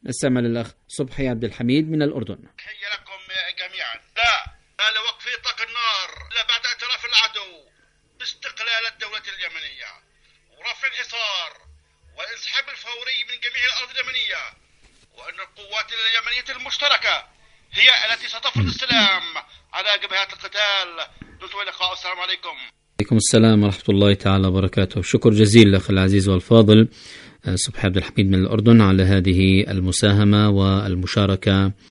نستمع للأخ صبحي عبد الحميد من الأردن. تحية لكم جميعا. لا لوقف إطلاق النار لا بعد اعتراف العدو باستقلال الدولة اليمنية ورفع الحصار والانسحاب الفوري من جميع الأرض اليمنية، وأن القوات اليمنية المشتركة هي التي ستفرض السلام على جبهات القتال. دمتم إلى اللقاء، السلام عليكم. عليكم السلام ورحمة الله تعالى وبركاته. شكر جزيل لأخ العزيز والفاضل صبحي عبد الحميد من الأردن على هذه المساهمة والمشاركة